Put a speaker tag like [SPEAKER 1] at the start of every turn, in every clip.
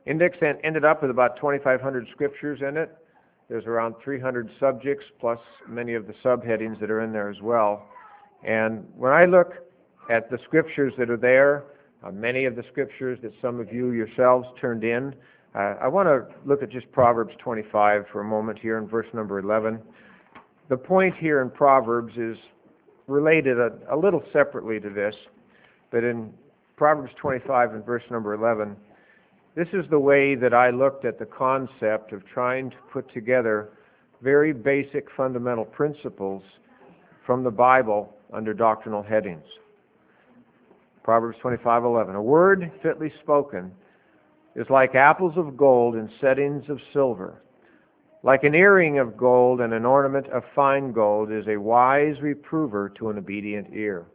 [SPEAKER 1] Index ended up with about 2,500 scriptures in it. There's around 300 subjects, plus many of the subheadings that are in there as well. And when I look at the scriptures that are there, many of the scriptures that some of you yourselves turned in, I want to look at just Proverbs 25 for a moment here in verse number 11. The point here in Proverbs is related a little separately to this, but in Proverbs 25 and verse number 11, this is the way that I looked at the concept of trying to put together very basic fundamental principles from the Bible under doctrinal headings. Proverbs 25:11. A word fitly spoken is like apples of gold in settings of silver. Like an earring of gold and an ornament of fine gold is a wise reprover to an obedient ear.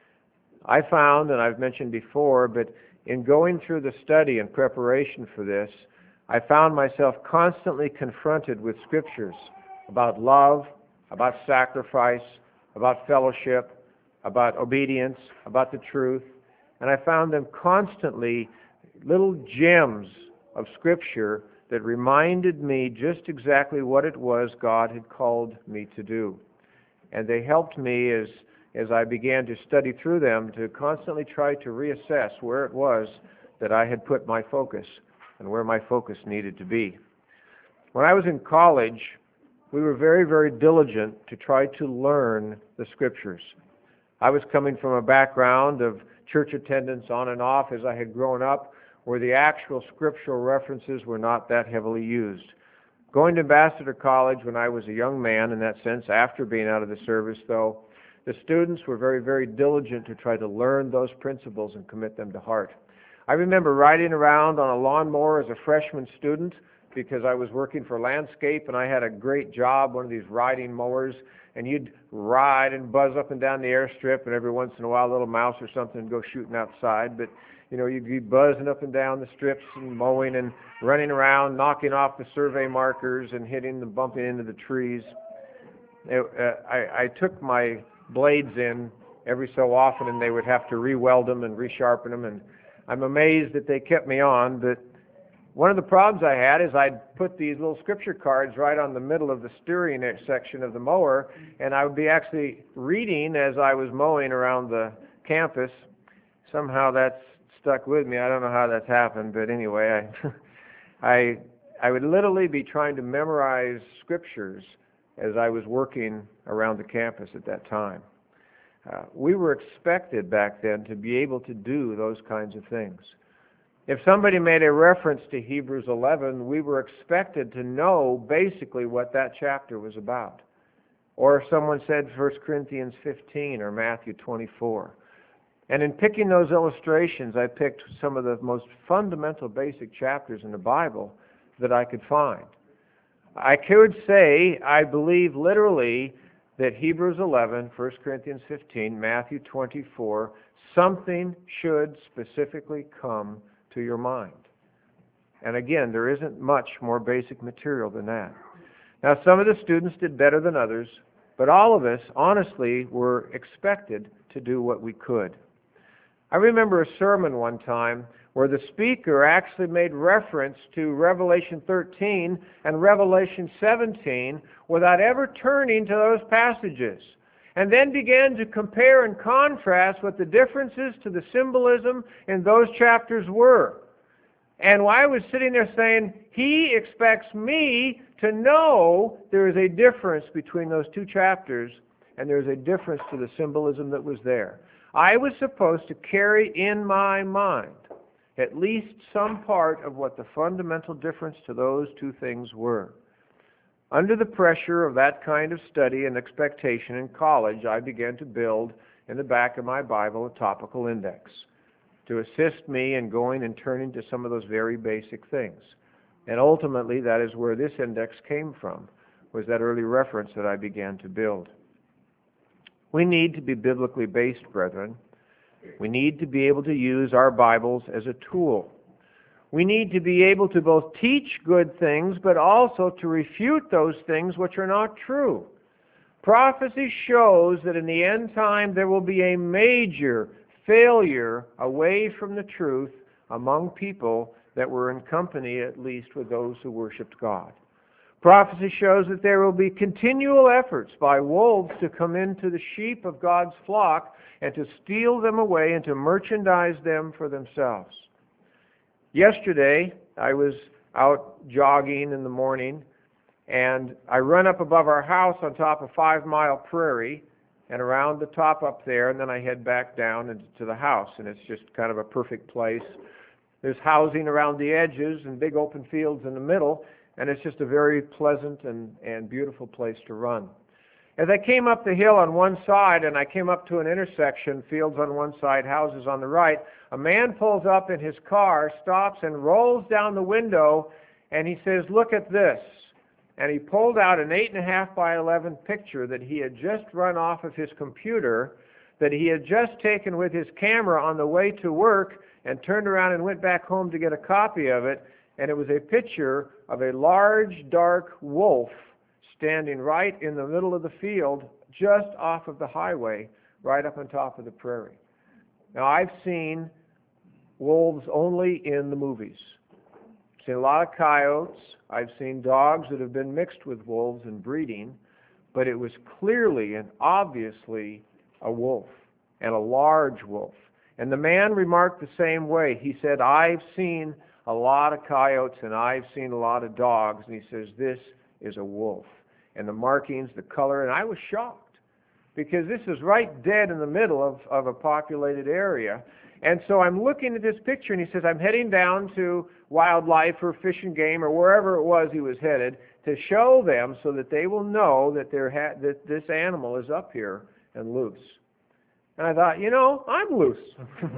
[SPEAKER 1] I found, and I've mentioned before, but in going through the study and preparation for this, I found myself constantly confronted with scriptures about love, about sacrifice, about fellowship, about obedience, about the truth, and I found them constantly little gems of scripture that reminded me just exactly what it was God had called me to do. And they helped me as I began to study through them to constantly try to reassess where it was that I had put my focus and where my focus needed to be. When I was in college, we were very, very diligent to try to learn the scriptures. I was coming from a background of church attendance on and off as I had grown up, where the actual scriptural references were not that heavily used. Going to Ambassador College when I was a young man, in that sense, after being out of the service, though, the students were very, very diligent to try to learn those principles and commit them to heart. I remember riding around on a lawnmower as a freshman student because I was working for Landscape and I had a great job, one of these riding mowers, and you'd ride and buzz up and down the airstrip, and every once in a while a little mouse or something would go shooting outside. But you'd be buzzing up and down the strips and mowing and running around, knocking off the survey markers and hitting and bumping into the trees. I took my blades in every so often, and they would have to re-weld them and resharpen them, and I'm amazed that they kept me on. But one of the problems I had is I'd put these little scripture cards right on the middle of the steering section of the mower, and I would be actually reading as I was mowing around the campus. Somehow that's stuck with me. I don't know how that's happened, but anyway, I would literally be trying to memorize scriptures as I was working around the campus at that time. We were expected back then to be able to do those kinds of things. If somebody made a reference to Hebrews 11, we were expected to know basically what that chapter was about. Or if someone said 1 Corinthians 15 or Matthew 24. And in picking those illustrations, I picked some of the most fundamental basic chapters in the Bible that I could find. I could say, I believe literally, that Hebrews 11, 1 Corinthians 15, Matthew 24, something should specifically come to your mind. And again, there isn't much more basic material than that. Now, some of the students did better than others, but all of us, honestly, were expected to do what we could. I remember a sermon one time where the speaker actually made reference to Revelation 13 and Revelation 17 without ever turning to those passages, and then began to compare and contrast what the differences to the symbolism in those chapters were. And I was sitting there saying, he expects me to know there is a difference between those two chapters, and there's a difference to the symbolism that was there. I was supposed to carry in my mind at least some part of what the fundamental difference to those two things were. Under the pressure of that kind of study and expectation in college, I began to build in the back of my Bible a topical index to assist me in going and turning to some of those very basic things. And ultimately, that is where this index came from, was that early reference that I began to build. We need to be biblically based, brethren. We need to be able to use our Bibles as a tool. We need to be able to both teach good things, but also to refute those things which are not true. Prophecy shows that in the end time there will be a major failure away from the truth among people that were in company at least with those who worshiped God. Prophecy shows that there will be continual efforts by wolves to come into the sheep of God's flock and to steal them away and to merchandise them for themselves. Yesterday, I was out jogging in the morning, and I run up above our house on top of 5 Mile Prairie and around the top up there, and then I head back down into the house, and it's just kind of a perfect place. There's housing around the edges and big open fields in the middle, and it's just a very pleasant and beautiful place to run. As I came up the hill on one side and I came up to an intersection, fields on one side, houses on the right, a man pulls up in his car, stops and rolls down the window, and he says, "Look at this." And he pulled out an 8.5 by 11 picture that he had just run off of his computer, that he had just taken with his camera on the way to work, and turned around and went back home to get a copy of it. And it was a picture of a large, dark wolf standing right in the middle of the field, just off of the highway, right up on top of the prairie. Now, I've seen wolves only in the movies. I've seen a lot of coyotes. I've seen dogs that have been mixed with wolves and breeding, but it was clearly and obviously a wolf, and a large wolf. And the man remarked the same way. He said, "I've seen a lot of coyotes and I've seen a lot of dogs," and he says, "This is a wolf." And the markings, the color, and I was shocked because this is right dead in the middle of a populated area. And so I'm looking at this picture, and he says, "I'm heading down to Wildlife or Fish and Game or wherever it was he was headed to show them so that they will know that that this animal is up here and loose." And I thought, I'm loose.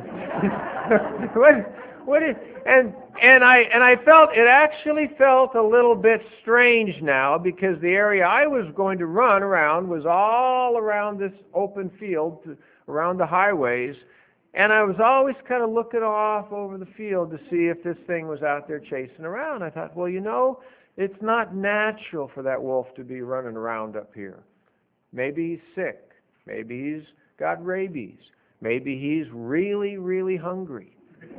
[SPEAKER 1] And I felt, it actually felt a little bit strange now, because the area I was going to run around was all around this open field, around the highways, and I was always kind of looking off over the field to see if this thing was out there chasing around. I thought, well, it's not natural for that wolf to be running around up here. Maybe he's sick. Maybe he's got rabies. Maybe he's really, really hungry.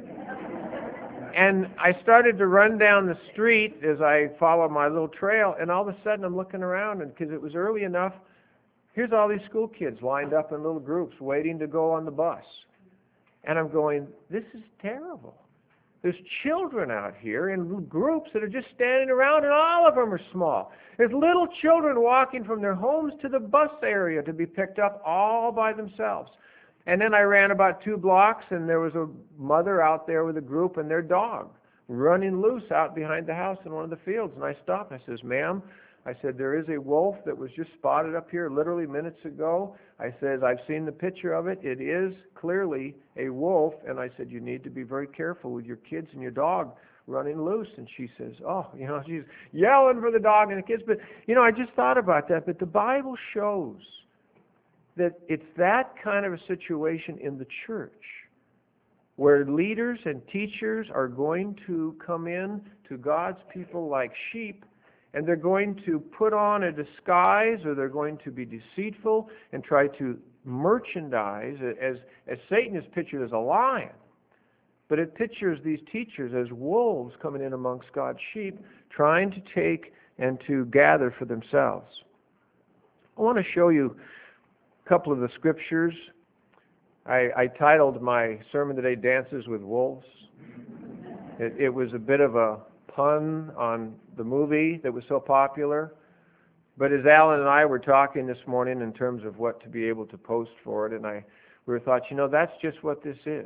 [SPEAKER 1] And I started to run down the street as I followed my little trail, and all of a sudden I'm looking around, and because it was early enough, here's all these school kids lined up in little groups waiting to go on the bus. And I'm going, this is terrible. There's children out here in groups that are just standing around, and all of them are small. There's little children walking from their homes to the bus area to be picked up all by themselves. And then I ran about 2 blocks, and there was a mother out there with a group and their dog running loose out behind the house in one of the fields. And I stopped. I says, "Ma'am," I said, "there is a wolf that was just spotted up here literally minutes ago." I says, "I've seen the picture of it. It is clearly a wolf." And I said, "You need to be very careful with your kids and your dog running loose." And she says, she's yelling for the dog and the kids. But, I just thought about that. But the Bible shows that it's that kind of a situation in the church where leaders and teachers are going to come in to God's people like sheep, and they're going to put on a disguise, or they're going to be deceitful and try to merchandise, as Satan is pictured as a lion. But it pictures these teachers as wolves coming in amongst God's sheep, trying to take and to gather for themselves. I want to show you a couple of the scriptures. I titled my sermon today, "Dances with Wolves." It was a bit of a pun on the movie that was so popular. But as Alan and I were talking this morning in terms of what to be able to post for it, and we thought, that's just what this is.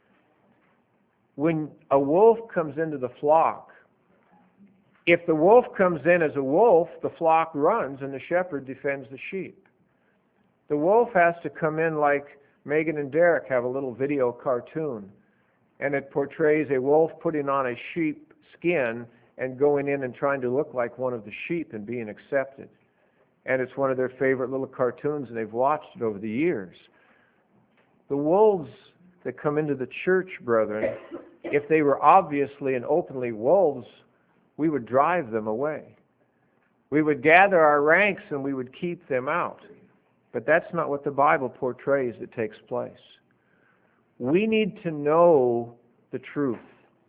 [SPEAKER 1] When a wolf comes into the flock, if the wolf comes in as a wolf, the flock runs and the shepherd defends the sheep. The wolf has to come in like Megan and Derek have a little video cartoon, and it portrays a wolf putting on a sheep skin and going in and trying to look like one of the sheep and being accepted. And it's one of their favorite little cartoons, and they've watched it over the years. The wolves that come into the church, brethren, if they were obviously and openly wolves, we would drive them away. We would gather our ranks and we would keep them out. But that's not what the Bible portrays that takes place. We need to know the truth.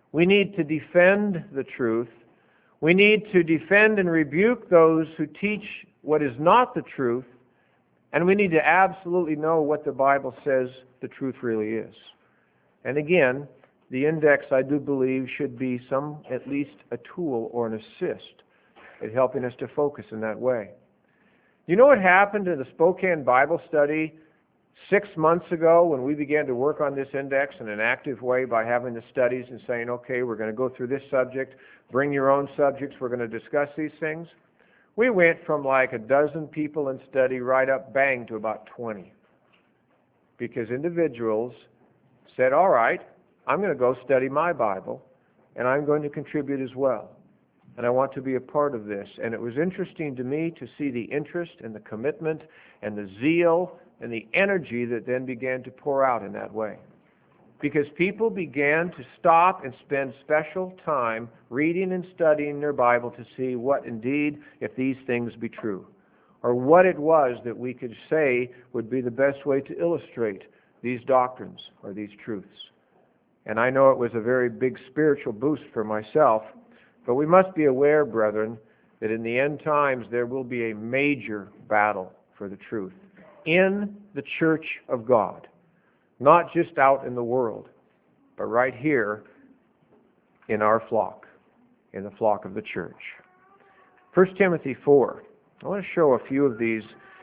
[SPEAKER 1] We need to defend the truth. We need to defend and rebuke those who teach what is not the truth. And we need to absolutely know what the Bible says the truth really is. And again, the index, I do believe, should be at least a tool or an assist at helping us to focus in that way. You know what happened to the Spokane Bible Study 6 months ago when we began to work on this index in an active way by having the studies and saying, okay, we're going to go through this subject, bring your own subjects, we're going to discuss these things? We went from like a dozen people in study right up bang to about 20. Because individuals said, all right, I'm going to go study my Bible, and I'm going to contribute as well. And I want to be a part of this. And it was interesting to me to see the interest and the commitment and the zeal and the energy that then began to pour out in that way. Because people began to stop and spend special time reading and studying their Bible to see what indeed, if these things be true, or what it was that we could say would be the best way to illustrate these doctrines or these truths. And I know it was a very big spiritual boost for myself, but we must be aware, brethren, that in the end times there will be a major battle for the truth in the church of God. Not just out in the world, but right here in our flock, in the flock of the church. 1 Timothy 4. I want to show a few of these.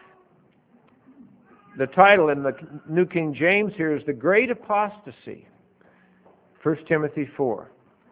[SPEAKER 1] The title in the New King James here is The Great Apostasy. 1 Timothy 4.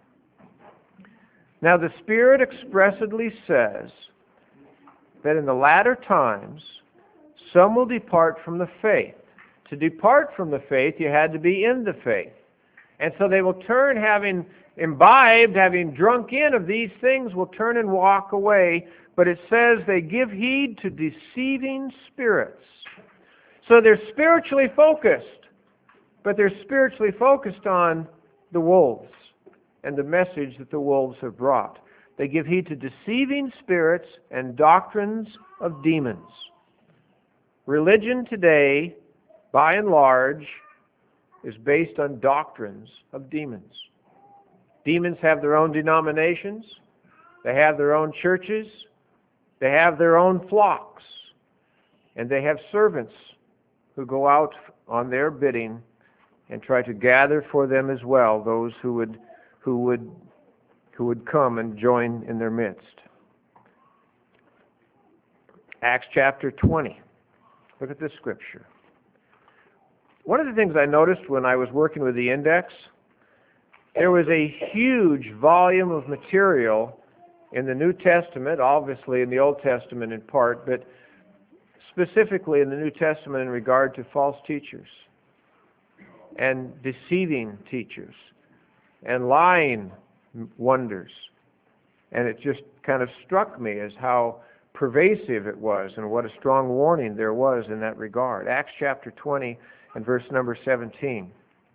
[SPEAKER 1] Now the Spirit expressly says that in the latter times some will depart from the faith. To depart from the faith, you had to be in the faith. And so they will turn, having imbibed, having drunk in of these things, will turn and walk away. But it says they give heed to deceiving spirits. So they're spiritually focused, but they're spiritually focused on the wolves and the message that the wolves have brought. They give heed to deceiving spirits and doctrines of demons. Religion today, by and large, is based on doctrines of demons. Demons have their own denominations. They have their own churches. They have their own flocks. And they have servants who go out on their bidding and try to gather for them as well those who would come and join in their midst. Acts chapter 20. Look at this scripture. One of the things I noticed when I was working with the index, there was a huge volume of material in the New Testament, obviously in the Old Testament in part, but specifically in the New Testament in regard to false teachers and deceiving teachers and lying wonders. And it just kind of struck me as how pervasive it was and what a strong warning there was in that regard. Acts chapter 20 and verse number 17.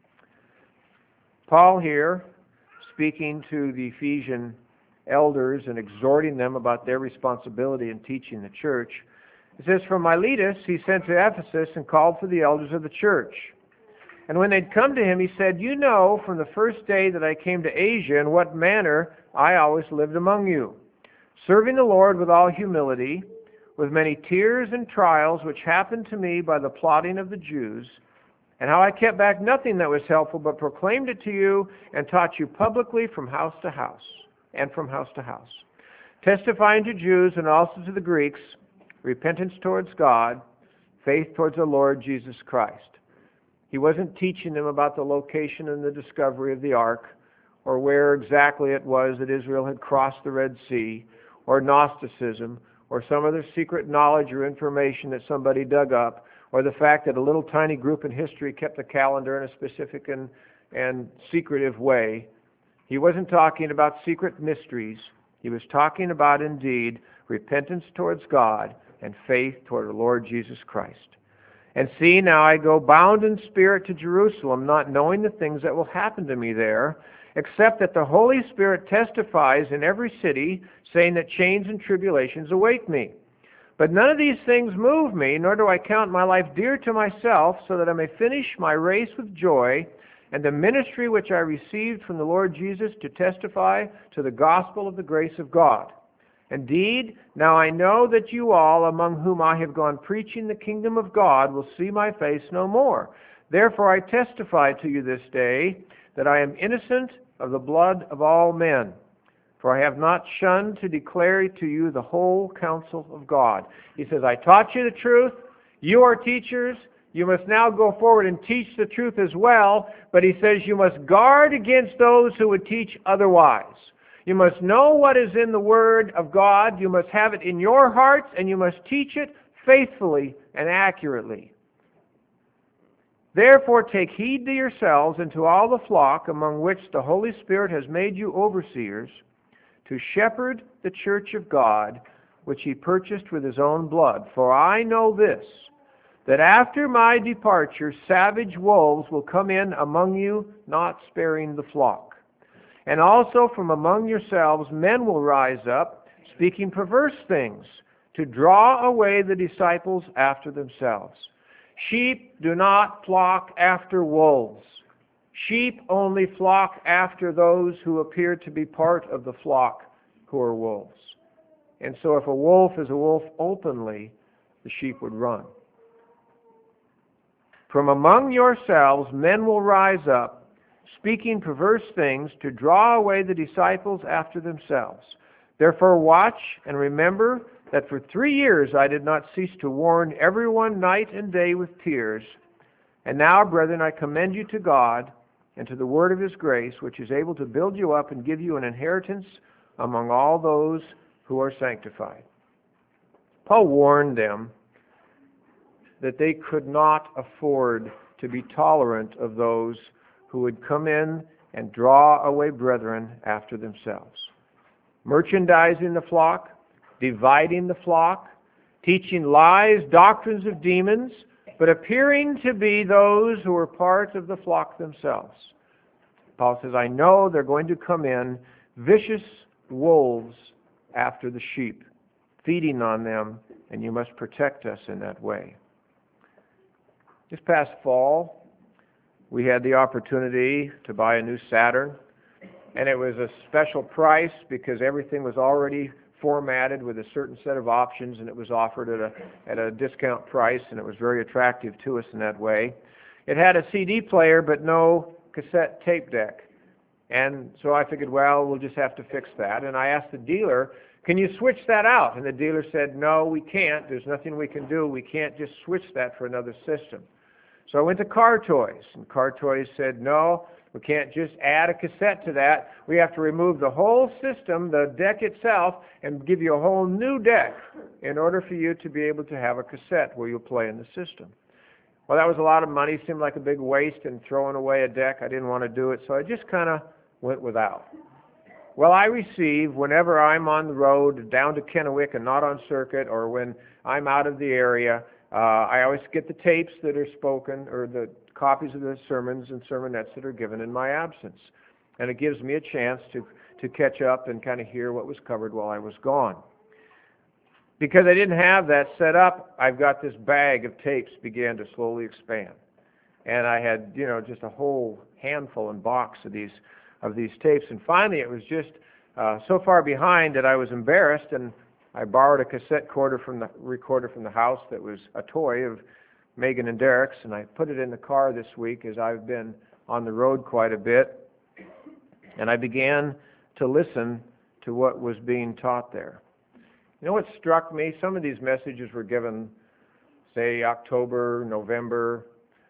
[SPEAKER 1] Paul here, speaking to the Ephesian elders and exhorting them about their responsibility in teaching the church, it says, From Miletus he sent to Ephesus and called for the elders of the church. And when they'd come to him, he said, You know from the first day that I came to Asia in what manner I always lived among you, serving the Lord with all humility, with many tears and trials which happened to me by the plotting of the Jews, and how I kept back nothing that was helpful, but proclaimed it to you and taught you publicly from house to house, and from house to house, testifying to Jews and also to the Greeks, repentance towards God, faith towards the Lord Jesus Christ. He wasn't teaching them about the location and the discovery of the ark, or where exactly it was that Israel had crossed the Red Sea, or Gnosticism, or some other secret knowledge or information that somebody dug up, or the fact that a little tiny group in history kept the calendar in a specific and secretive way. He wasn't talking about secret mysteries. He was talking about, indeed, repentance towards God and faith toward the Lord Jesus Christ. And see, now I go bound in spirit to Jerusalem, not knowing the things that will happen to me there, except that the Holy Spirit testifies in every city, saying that chains and tribulations await me. But none of these things move me, nor do I count my life dear to myself, so that I may finish my race with joy and the ministry which I received from the Lord Jesus to testify to the gospel of the grace of God. Indeed, now I know that you all, among whom I have gone preaching the kingdom of God, will see my face no more. Therefore I testify to you this day that I am innocent of the blood of all men. For I have not shunned to declare to you the whole counsel of God. He says, I taught you the truth. You are teachers. You must now go forward and teach the truth as well. But he says you must guard against those who would teach otherwise. You must know what is in the Word of God. You must have it in your hearts, and you must teach it faithfully and accurately. Therefore take heed to yourselves and to all the flock among which the Holy Spirit has made you overseers, to shepherd the church of God, which he purchased with his own blood. For I know this, that after my departure savage wolves will come in among you, not sparing the flock. And also from among yourselves men will rise up, speaking perverse things, to draw away the disciples after themselves. Sheep do not flock after wolves. Sheep only flock after those who appear to be part of the flock who are wolves. And so if a wolf is a wolf openly, the sheep would run. From among yourselves men will rise up, speaking perverse things, to draw away the disciples after themselves. Therefore watch and remember that for 3 years I did not cease to warn everyone night and day with tears. And now, brethren, I commend you to God and to the word of his grace, which is able to build you up and give you an inheritance among all those who are sanctified. Paul warned them that they could not afford to be tolerant of those who would come in and draw away brethren after themselves. Merchandising the flock, dividing the flock, teaching lies, doctrines of demons, but appearing to be those who are part of the flock themselves. Paul says, I know they're going to come in vicious wolves after the sheep, feeding on them, and you must protect us in that way. This past fall, we had the opportunity to buy a new Saturn, and it was a special price because everything was already formatted with a certain set of options, and it was offered at a discount price, and it was very attractive to us in that way. It had a CD player but no cassette tape deck. And so I figured, well, we'll just have to fix that. And I asked the dealer, can you switch that out? And the dealer said, no, we can't. There's nothing we can do. We can't just switch that for another system. So I went to Car Toys, and Car Toys said, no, we can't just add a cassette to that. We have to remove the whole system, the deck itself, and give you a whole new deck in order for you to be able to have a cassette where you play in the system. Well, that was a lot of money. Seemed like a big waste and throwing away a deck. I didn't want to do it, so I just kind of went without. Well, I receive, whenever I'm on the road down to Kennewick and not on circuit, or when I'm out of the area, I always get the tapes that are spoken, or the copies of the sermons and sermonettes that are given in my absence. And it gives me a chance to catch up and kind of hear what was covered while I was gone. Because I didn't have that set up, I've got this bag of tapes began to slowly expand. And I had, just a whole handful and box of these tapes. And finally it was just so far behind that I was embarrassed, and I borrowed a cassette recorder from the house that was a toy of Megan and Derek's, and I put it in the car this week as I've been on the road quite a bit. And I began to listen to what was being taught there. You know what struck me? Some of these messages were given, say, October, November,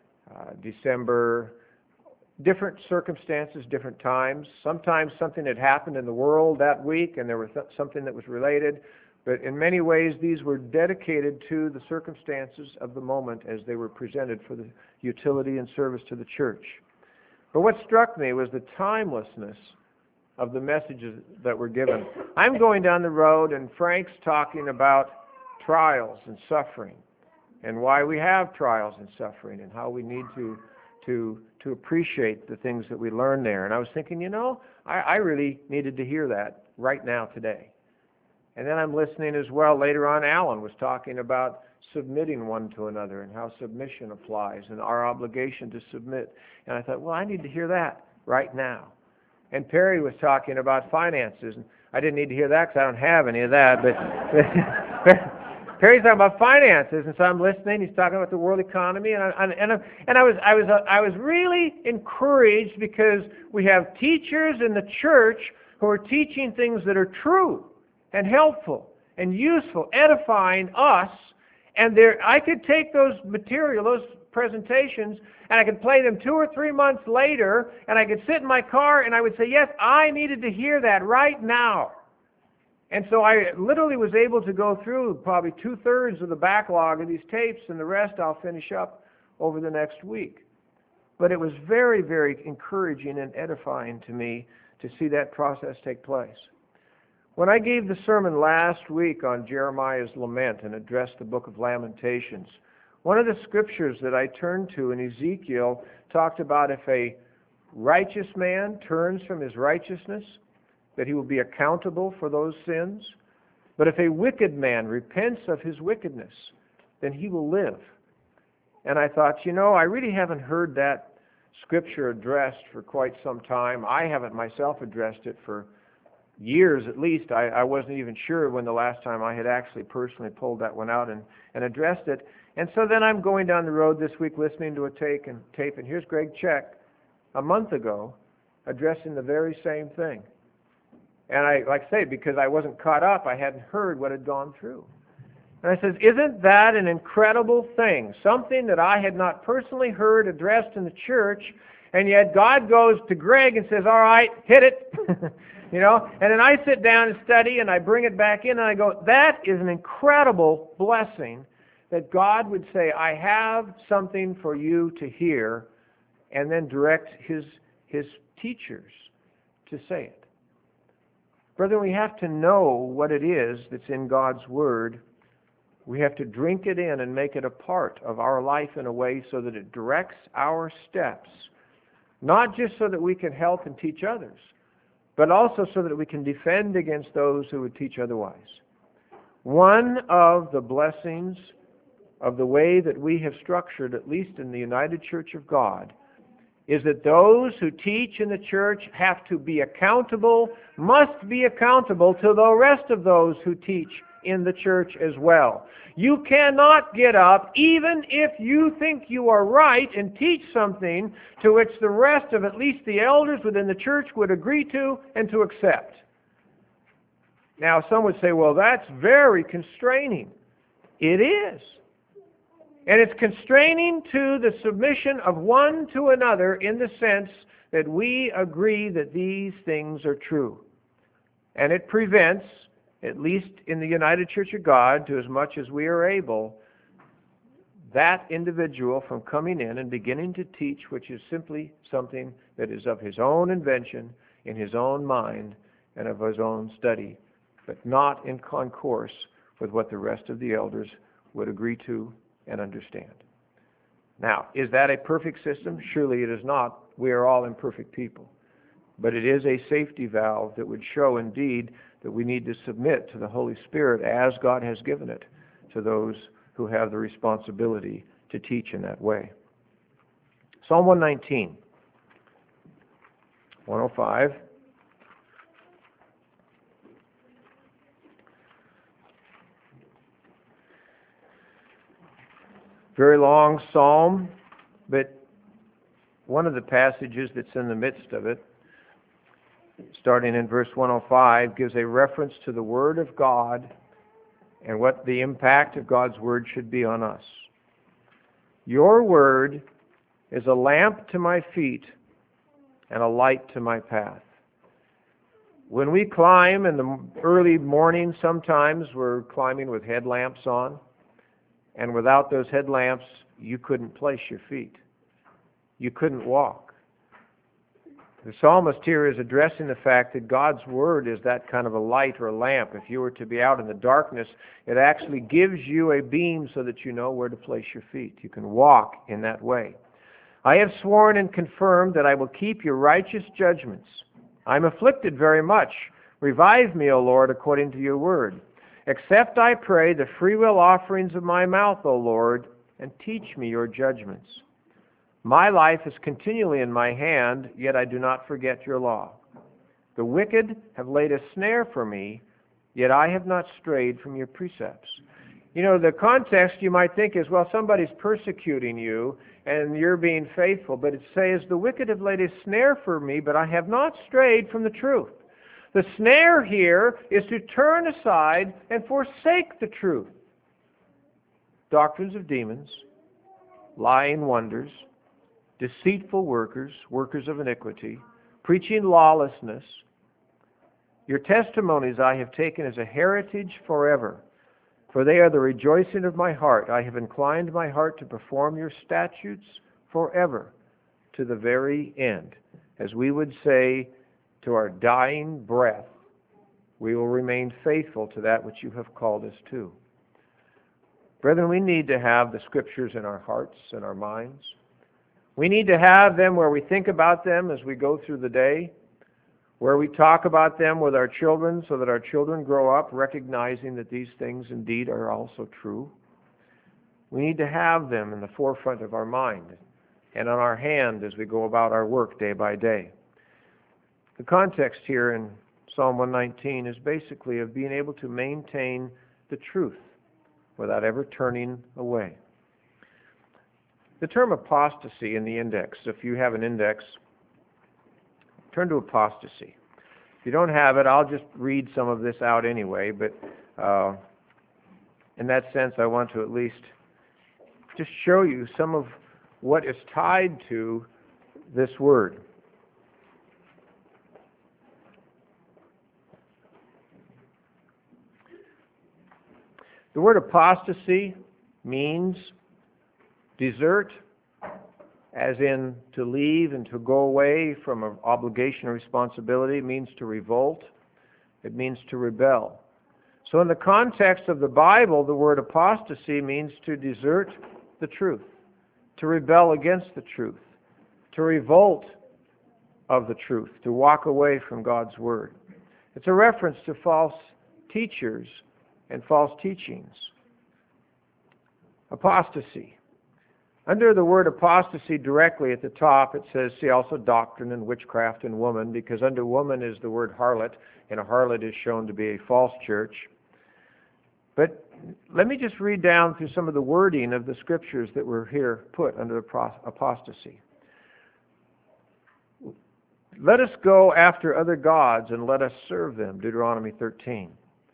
[SPEAKER 1] December, different circumstances, different times. Sometimes something had happened in the world that week and there was something that was related. But in many ways, these were dedicated to the circumstances of the moment as they were presented for the utility and service to the church. But what struck me was the timelessness of the messages that were given. I'm going down the road and Frank's talking about trials and suffering and why we have trials and suffering and how we need to appreciate the things that we learn there. And I was thinking, I really needed to hear that right now today. And then I'm listening as well. Later on, Alan was talking about submitting one to another and how submission applies and our obligation to submit. And I thought, well, I need to hear that right now. And Perry was talking about finances. And I didn't need to hear that because I don't have any of that. But Perry's talking about finances, and so I'm listening. He's talking about the world economy, and I was really encouraged because we have teachers in the church who are teaching things that are true and helpful and useful, edifying us. And I could take those presentations, and I could play them 2 or 3 months later, and I could sit in my car and I would say, yes, I needed to hear that right now. And so I literally was able to go through probably 2/3 of the backlog of these tapes, and the rest I'll finish up over the next week. But it was very, very encouraging and edifying to me to see that process take place. When I gave the sermon last week on Jeremiah's lament and addressed the book of Lamentations, one of the scriptures that I turned to in Ezekiel talked about if a righteous man turns from his righteousness, that he will be accountable for those sins. But if a wicked man repents of his wickedness, then he will live. And I thought, I really haven't heard that scripture addressed for quite some time. I haven't myself addressed it for years at least. I wasn't even sure when the last time I had actually personally pulled that one out and addressed it. And so then I'm going down the road this week listening to a tape, and here's Greg Check a month ago addressing the very same thing. And because I wasn't caught up, I hadn't heard what had gone through. And I says, isn't that an incredible thing? Something that I had not personally heard addressed in the church, and yet God goes to Greg and says, all right, hit it. And then I sit down and study, and I bring it back in, and I go, that is an incredible blessing that God would say, I have something for you to hear, and then direct His teachers to say it. Brethren, we have to know what it is that's in God's Word. We have to drink it in and make it a part of our life in a way so that it directs our steps, not just so that we can help and teach others, but also so that we can defend against those who would teach otherwise. One of the blessings of the way that we have structured, at least in the United Church of God, is that those who teach in the church have to be accountable, must be accountable to the rest of those who teach in the church as well. You cannot get up, even if you think you are right, and teach something to which the rest of at least the elders within the church would agree to and to accept. Now, some would say, well, that's very constraining. It is. And it's constraining to the submission of one to another in the sense that we agree that these things are true. And it prevents, at least in the United Church of God, to as much as we are able, that individual from coming in and beginning to teach, which is simply something that is of his own invention, in his own mind, and of his own study, but not in concourse with what the rest of the elders would agree to and understand. Now, is that a perfect system? Surely it is not. We are all imperfect people. But it is a safety valve that would show indeed that we need to submit to the Holy Spirit as God has given it to those who have the responsibility to teach in that way. Psalm 119, 105. Very long psalm, but one of the passages that's in the midst of it, starting in verse 105, gives a reference to the Word of God and what the impact of God's Word should be on us. Your Word is a lamp to my feet and a light to my path. When we climb in the early morning, sometimes we're climbing with headlamps on. And without those headlamps, you couldn't place your feet. You couldn't walk. The psalmist here is addressing the fact that God's Word is that kind of a light or a lamp. If you were to be out in the darkness, it actually gives you a beam so that you know where to place your feet. You can walk in that way. I have sworn and confirmed that I will keep your righteous judgments. I am afflicted very much. Revive me, O Lord, according to your word. Accept, I pray, the freewill offerings of my mouth, O Lord, and teach me your judgments. My life is continually in my hand, yet I do not forget your law. The wicked have laid a snare for me, yet I have not strayed from your precepts. You know, the context you might think is, well, somebody's persecuting you and you're being faithful. But it says, the wicked have laid a snare for me, but I have not strayed from the truth. The snare here is to turn aside and forsake the truth. Doctrines of demons, lying wonders, deceitful workers, workers of iniquity, preaching lawlessness. Your testimonies I have taken as a heritage forever. For they are the rejoicing of my heart. I have inclined my heart to perform your statutes forever, to the very end. As we would say to our dying breath, we will remain faithful to that which you have called us to. Brethren, we need to have the Scriptures in our hearts and our minds. We need to have them where we think about them as we go through the day, where we talk about them with our children so that our children grow up recognizing that these things indeed are also true. We need to have them in the forefront of our mind and on our hand as we go about our work day by day. The context here in Psalm 119 is basically of being able to maintain the truth without ever turning away. The term apostasy in the index, if you have an index, turn to apostasy. If you don't have it, I'll just read some of this out anyway, but in that sense I want to at least just show you some of what is tied to this word. The word apostasy means desert, as in to leave and to go away from an obligation or responsibility. It means to revolt. It means to rebel. So in the context of the Bible, the word apostasy means to desert the truth, to rebel against the truth, to revolt of the truth, to walk away from God's Word. It's a reference to false teachers and false teachings. Apostasy. Under the word apostasy directly at the top, it says, see also doctrine and witchcraft and woman, because under woman is the word harlot, and a harlot is shown to be a false church. But let me just read down through some of the wording of the scriptures that were here put under apostasy. Let us go after other gods and let us serve them, Deuteronomy 13.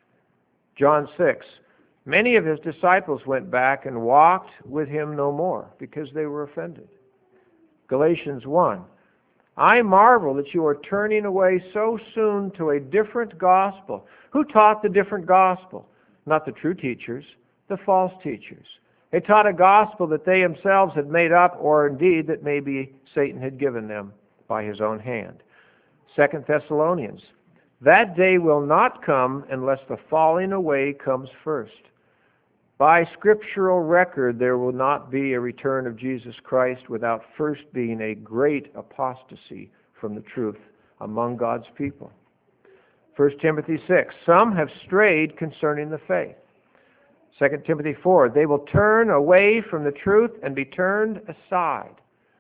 [SPEAKER 1] John 6, many of his disciples went back and walked with him no more because they were offended. Galatians 1, I marvel that you are turning away so soon to a different gospel. Who taught the different gospel? Not the true teachers, the false teachers. They taught a gospel that they themselves had made up, or indeed that maybe Satan had given them by his own hand. 2 Thessalonians, that day will not come unless the falling away comes first. By scriptural record, there will not be a return of Jesus Christ without first being a great apostasy from the truth among God's people. 1 Timothy 6, some have strayed concerning the faith. 2 Timothy 4, they will turn away from the truth and be turned aside.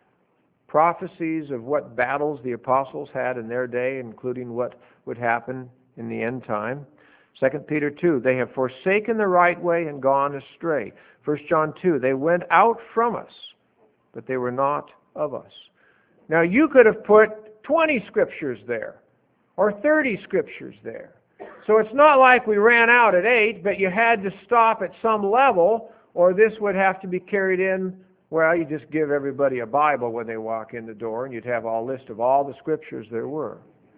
[SPEAKER 1] Prophecies of what battles the apostles had in their day, including what would happen in the end time. 2 Peter 2, they have forsaken the right way and gone astray. 1 John 2, they went out from us, but they were not of us. Now you could have put 20 scriptures there, or 30 scriptures there. So it's not like we ran out at 8, but you had to stop at some level, or this would have to be carried in. Well, you just give everybody a Bible when they walk in the door, and you'd have a list of all the scriptures there were.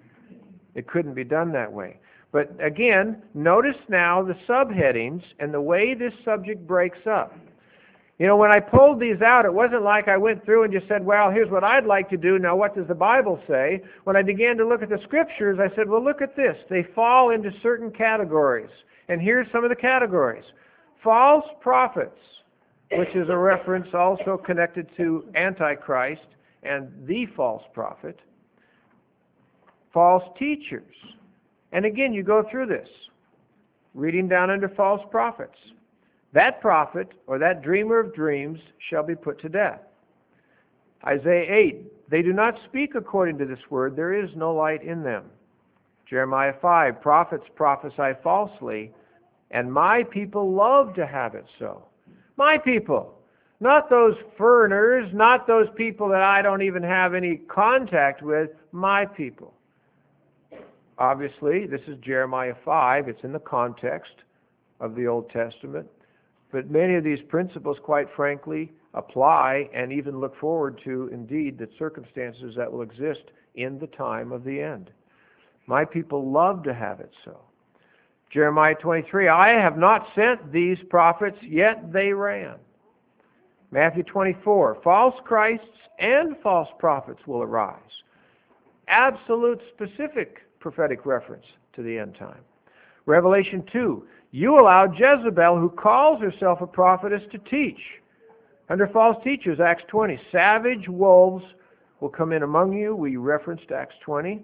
[SPEAKER 1] It couldn't be done that way. But again, notice now the subheadings and the way this subject breaks up. You know, when I pulled these out, it wasn't like I went through and just said, well, here's what I'd like to do. Now, what does the Bible say? When I began to look at the scriptures, I said, well, look at this. They fall into certain categories. And here's some of the categories. False prophets, which is a reference also connected to Antichrist and the false prophet. False teachers. And again, you go through this. reading down under false prophets. That prophet or that dreamer of dreams shall be put to death. Isaiah 8, they do not speak according to this word, there is no light in them. Jeremiah 5, prophets prophesy falsely, and my people love to have it so. My people, not those foreigners, not those people that I don't even have any contact with, my people. Obviously, this is Jeremiah 5. It's in the context of the Old Testament. But many of these principles, quite frankly, apply and even look forward to, indeed, the circumstances that will exist in the time of the end. My people love to have it so. Jeremiah 23, I have not sent these prophets, yet they ran. Matthew 24, false Christs and false prophets will arise. Absolute specific prophetic reference to the end time. Revelation 2, you allow Jezebel, who calls herself a prophetess, to teach. Under false teachers, Acts 20, savage wolves will come in among you. We referenced Acts 20.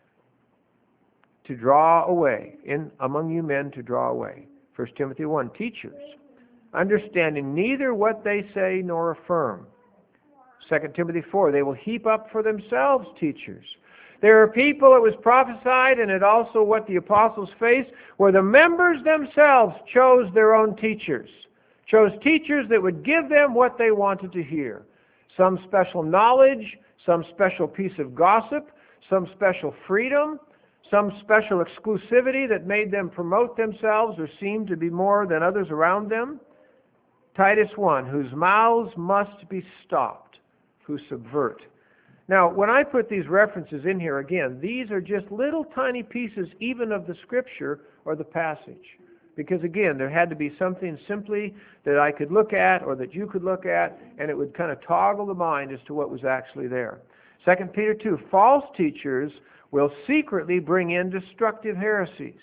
[SPEAKER 1] To draw away, in among you men to draw away. 1 Timothy 1, teachers, understanding neither what they say nor affirm. 2 Timothy 4, they will heap up for themselves teachers. There are people, it was prophesied, and it also what the apostles faced, where the members themselves chose their own teachers. Chose teachers that would give them what they wanted to hear. Some special knowledge, some special piece of gossip, some special freedom, some special exclusivity that made them promote themselves or seem to be more than others around them. Titus 1, whose mouths must be stopped, who subvert. Now, when I put these references in here again, these are just little tiny pieces even of the Scripture or the passage. Because again, there had to be something simply that I could look at or that you could look at, and it would kind of toggle the mind as to what was actually there. 2 Peter 2, false teachers will secretly bring in destructive heresies.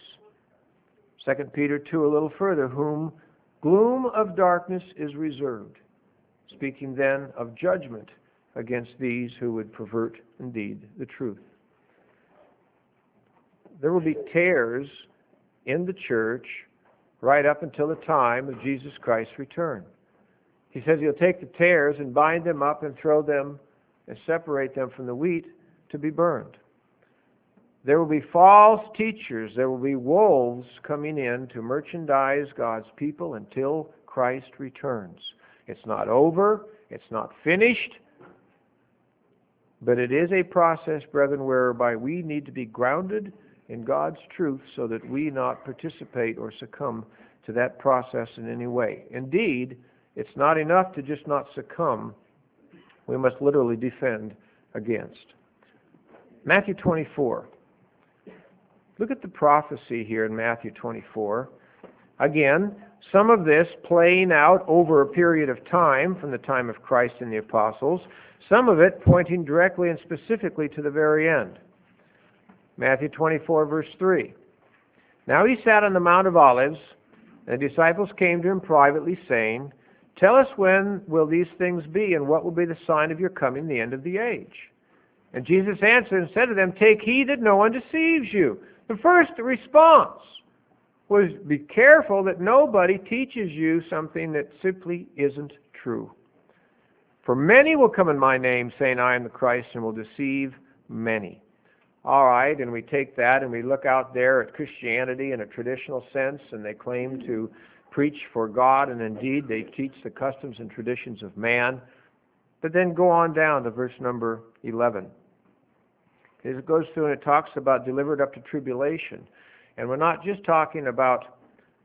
[SPEAKER 1] 2 Peter 2, a little further, whom gloom of darkness is reserved. Speaking then of judgment against these who would pervert, indeed, the truth. There will be tares in the church right up until the time of Jesus Christ's return. He says he'll take the tares and bind them up and throw them and separate them from the wheat to be burned. There will be false teachers. There will be wolves coming in to merchandise God's people until Christ returns. It's not over. It's not finished. But it is a process, brethren, whereby we need to be grounded in God's truth so that we not participate or succumb to that process in any way. Indeed, it's not enough to just not succumb. We must literally defend against. Matthew 24. Look at the prophecy here in Matthew 24. Again, some of this playing out over a period of time from the time of Christ and the apostles, some of it pointing directly and specifically to the very end. Matthew 24, verse 3. Now he sat on the Mount of Olives, and the disciples came to him privately, saying, tell us when will these things be, and what will be the sign of your coming, the end of the age? And Jesus answered and said to them, take heed that no one deceives you. The first response was, be careful that nobody teaches you something that simply isn't true. For many will come in my name, saying, I am the Christ, and will deceive many. All right, and we take that and we look out there at Christianity in a traditional sense, and they claim to preach for God, and indeed they teach the customs and traditions of man. But then go on down to verse number 11. It goes through and it talks about delivered up to tribulation. And we're not just talking about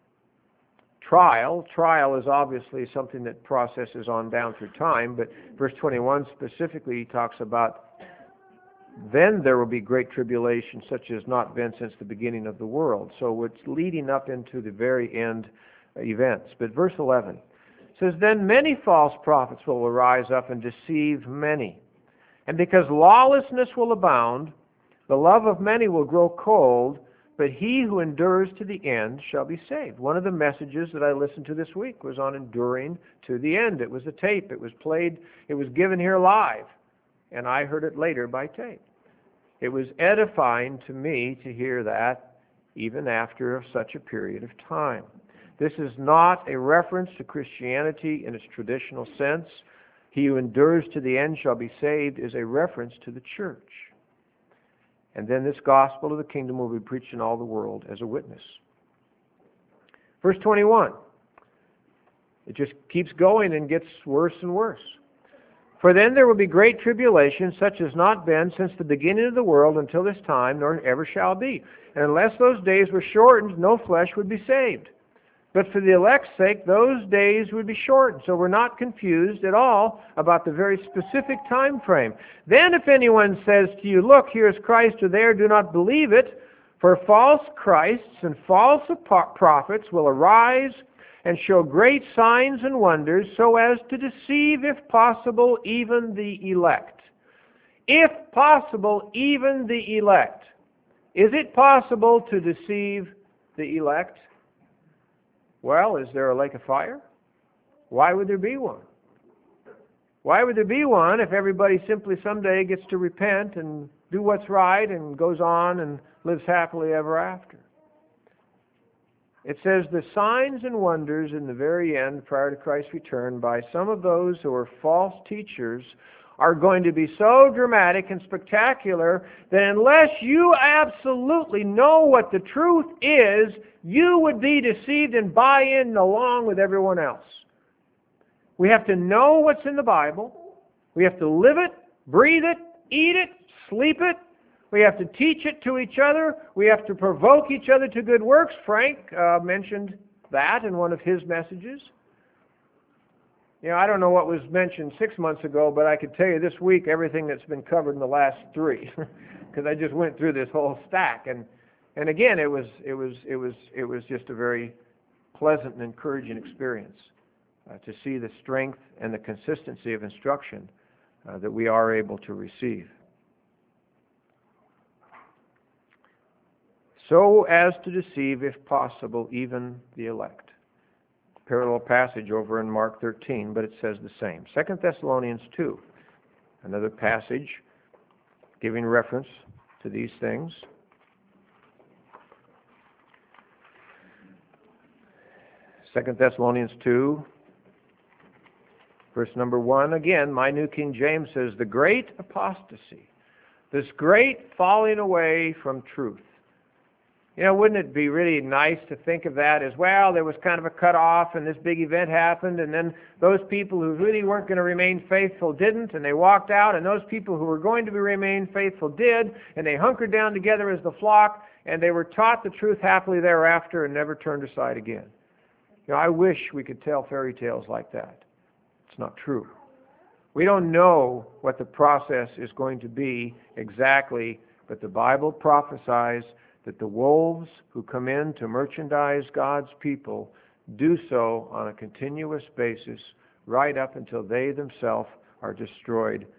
[SPEAKER 1] trial. Trial is obviously something that processes on down through time, but verse 21 specifically talks about then there will be great tribulation, such as not been since the beginning of the world. So it's leading up into the very end events. But verse 11 says, then many false prophets will arise up and deceive many. And because lawlessness will abound, the love of many will grow cold, but he who endures to the end shall be saved. One of the messages that I listened to this week was on enduring to the end. It was a tape. It was played. It was given here live. And I heard it later by tape. It was edifying to me to hear that even after such a period of time. This is not a reference to Christianity in its traditional sense. He who endures to the end shall be saved is a reference to the church. And then this gospel of the kingdom will be preached in all the world as a witness. Verse 21. It just keeps going and gets worse and worse. For then there will be great tribulation, such as not been since the beginning of the world until this time, nor ever shall be. And unless those days were shortened, no flesh would be saved. But for the elect's sake, those days would be shortened. So we're not confused at all about the very specific time frame. Then if anyone says to you, look, here is Christ, or there, do not believe it. For false Christs and false prophets will arise and show great signs and wonders, so as to deceive, if possible, even the elect. If possible, even the elect. Is it possible to deceive the elect? Well, is there a lake of fire? Why would there be one? Why would there be one if everybody simply someday gets to repent and do what's right and goes on and lives happily ever after? It says the signs and wonders in the very end, prior to Christ's return, by some of those who are false teachers are going to be so dramatic and spectacular that unless you absolutely know what the truth is, you would be deceived and buy in along with everyone else. We have to know what's in the Bible. We have to live it, breathe it, eat it, sleep it. We have to teach it to each other. We have to provoke each other to good works. Frank mentioned that in one of his messages. You know, I don't know what was mentioned 6 months ago, but I could tell you this week everything that's been covered in the last 3, because I just went through this whole stack. And again, it was just a very pleasant and encouraging experience to see the strength and the consistency of instruction that we are able to receive. So as to deceive, if possible, even the elect. Parallel passage over in Mark 13, but it says the same. 2 Thessalonians 2, another passage giving reference to these things. 2 Thessalonians 2, verse number 1. Again, my New King James says, the great apostasy, this great falling away from truth. You know, wouldn't it be really nice to think of that as, well, there was kind of a cutoff and this big event happened, and then those people who really weren't going to remain faithful didn't, and they walked out, and those people who were going to remain faithful did, and they hunkered down together as the flock, and they were taught the truth happily thereafter and never turned aside again. You know, I wish we could tell fairy tales like that. It's not true. We don't know what the process is going to be exactly, but the Bible prophesies that the wolves who come in to merchandise God's people do so on a continuous basis right up until they themselves are destroyed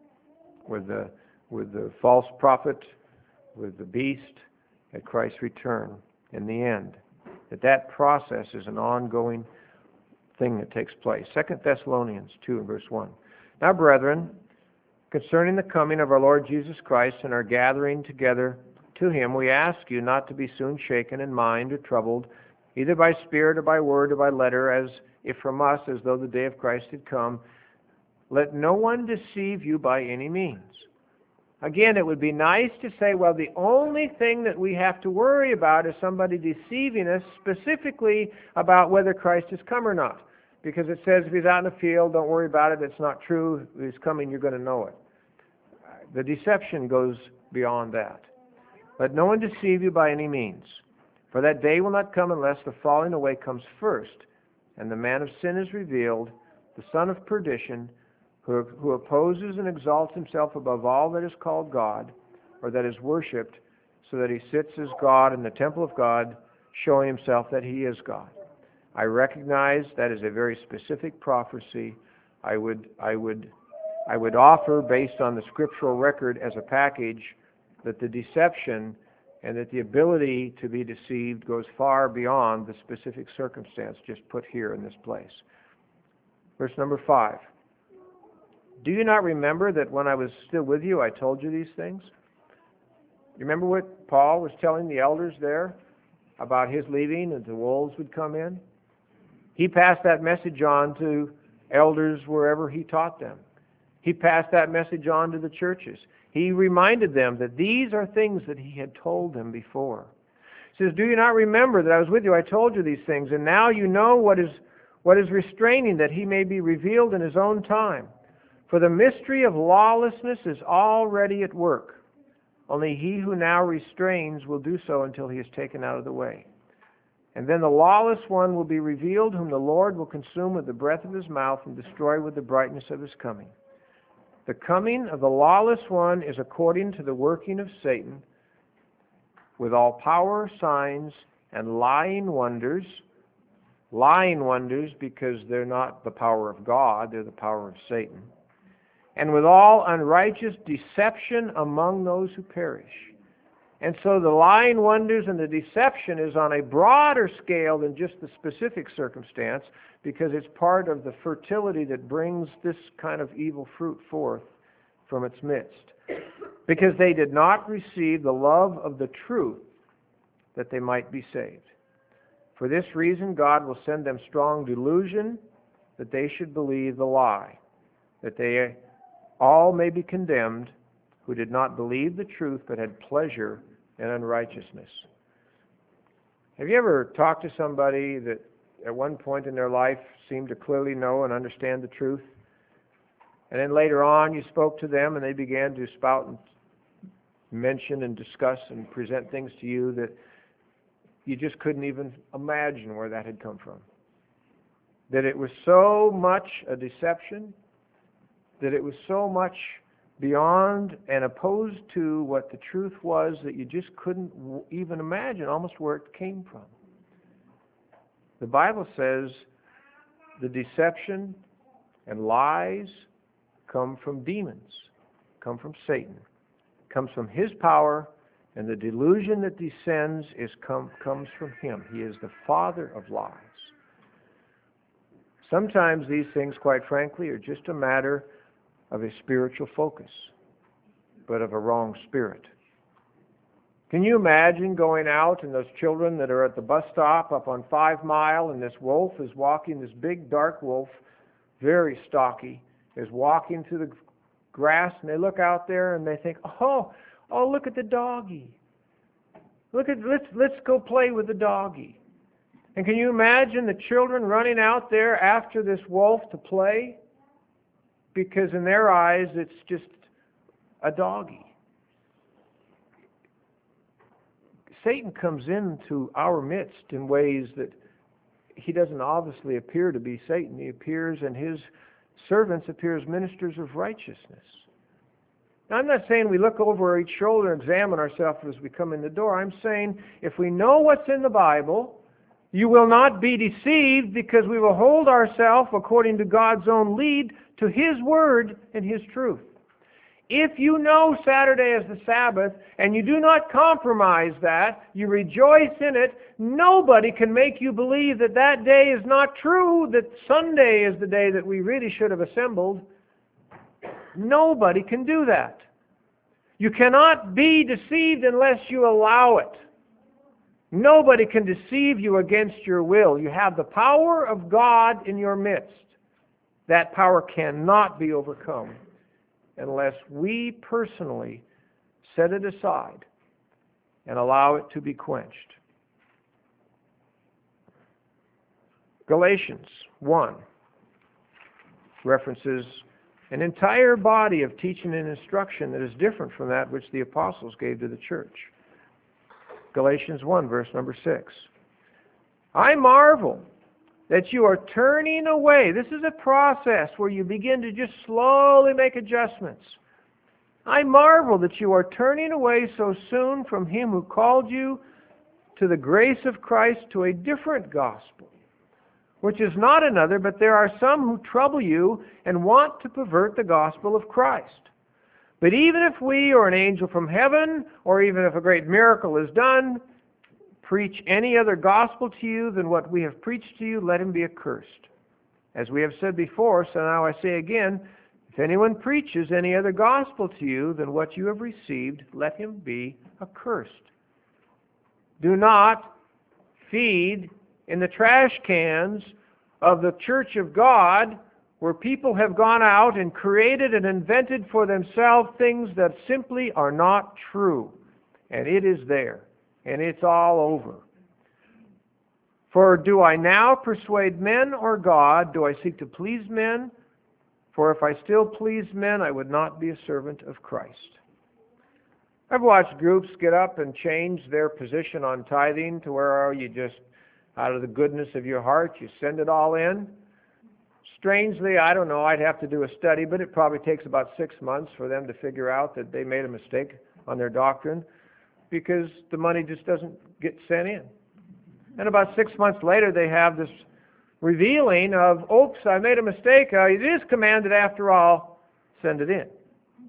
[SPEAKER 1] with the false prophet, with the beast at Christ's return in the end. That process is an ongoing thing that takes place. 2 Thessalonians 2 and verse 1. Now, brethren, concerning the coming of our Lord Jesus Christ and our gathering together to Him, we ask you not to be soon shaken in mind or troubled, either by spirit or by word or by letter, as if from us, as though the day of Christ had come. Let no one deceive you by any means. Again, it would be nice to say, well, the only thing that we have to worry about is somebody deceiving us specifically about whether Christ has come or not. Because it says if He's out in the field, don't worry about it. It's not true. If He's coming, you're going to know it. The deception goes beyond that. Let no one deceive you by any means. For that day will not come unless the falling away comes first, and the man of sin is revealed, the son of perdition, who opposes and exalts himself above all that is called God, or that is worshipped, so that he sits as God in the temple of God, showing himself that he is God. I recognize that is a very specific prophecy. I would offer, based on the scriptural record as a package, that the deception and that the ability to be deceived goes far beyond the specific circumstance just put here in this place. Verse number 5. Do you not remember that when I was still with you, I told you these things? You remember what Paul was telling the elders there about his leaving and the wolves would come in. He passed that message on to elders wherever he taught them. He passed that message on to the churches. He reminded them that these are things that he had told them before. He says, "Do you not remember that I was with you? I told you these things, and now you know what is restraining, that he may be revealed in his own time. For the mystery of lawlessness is already at work. Only he who now restrains will do so until he is taken out of the way. And then the lawless one will be revealed, whom the Lord will consume with the breath of his mouth and destroy with the brightness of his coming. The coming of the lawless one is according to the working of Satan, with all power, signs, and lying wonders." Lying wonders because they're not the power of God, they're the power of Satan. "And with all unrighteous deception among those who perish." And so the lying wonders and the deception is on a broader scale than just the specific circumstance, because it's part of the fertility that brings this kind of evil fruit forth from its midst. Because they did not receive the love of the truth that they might be saved. For this reason God will send them strong delusion, that they should believe the lie, that they all may be condemned who did not believe the truth but had pleasure in unrighteousness. Have you ever talked to somebody that at one point in their life seemed to clearly know and understand the truth, and then later on you spoke to them and they began to spout and mention and discuss and present things to you that you just couldn't even imagine where that had come from? That it was so much a deception, that it was so much beyond and opposed to what the truth was, that you just couldn't even imagine almost where it came from. The Bible says the deception and lies come from demons, come from Satan, comes from his power, and the delusion that descends comes from him. He is the father of lies. Sometimes these things, quite frankly, are just a matter of a spiritual focus, but of a wrong spirit. Can you imagine going out and those children that are at the bus stop up on 5 Mile, and this wolf is walking, this big dark wolf, very stocky, is walking through the grass, and they look out there and they think, oh, look at the doggy. Let's go play with the doggy. And can you imagine the children running out there after this wolf to play? Because in their eyes, it's just a doggy. Satan comes into our midst in ways that he doesn't obviously appear to be Satan. He appears, and his servants appear as ministers of righteousness. Now, I'm not saying we look over each shoulder and examine ourselves as we come in the door. I'm saying if we know what's in the Bible, you will not be deceived, because we will hold ourselves according to God's own lead to His Word and His truth. If you know Saturday is the Sabbath and you do not compromise that, you rejoice in it, nobody can make you believe that that day is not true, that Sunday is the day that we really should have assembled. Nobody can do that. You cannot be deceived unless you allow it. Nobody can deceive you against your will. You have the power of God in your midst. That power cannot be overcome unless we personally set it aside and allow it to be quenched. Galatians 1 references an entire body of teaching and instruction that is different from that which the apostles gave to the church. Galatians 1, verse number 6. I marvel that you are turning away. This is a process where you begin to just slowly make adjustments. I marvel that you are turning away so soon from Him who called you to the grace of Christ to a different gospel, which is not another, but there are some who trouble you and want to pervert the gospel of Christ. But even if we or an angel from heaven, or even if a great miracle is done, preach any other gospel to you than what we have preached to you, let him be accursed. As we have said before, so now I say again, if anyone preaches any other gospel to you than what you have received, let him be accursed. Do not feed in the trash cans of the Church of God, where people have gone out and created and invented for themselves things that simply are not true. And it is there, and it's all over. For do I now persuade men or God? Do I seek to please men? For if I still please men, I would not be a servant of Christ. I've watched groups get up and change their position on tithing to where you just, out of the goodness of your heart, you send it all in. Strangely, I don't know, I'd have to do a study, but it probably takes about 6 months for them to figure out that they made a mistake on their doctrine, because the money just doesn't get sent in. And about 6 months later, they have this revealing of, oops, I made a mistake. It is commanded after all, send it in.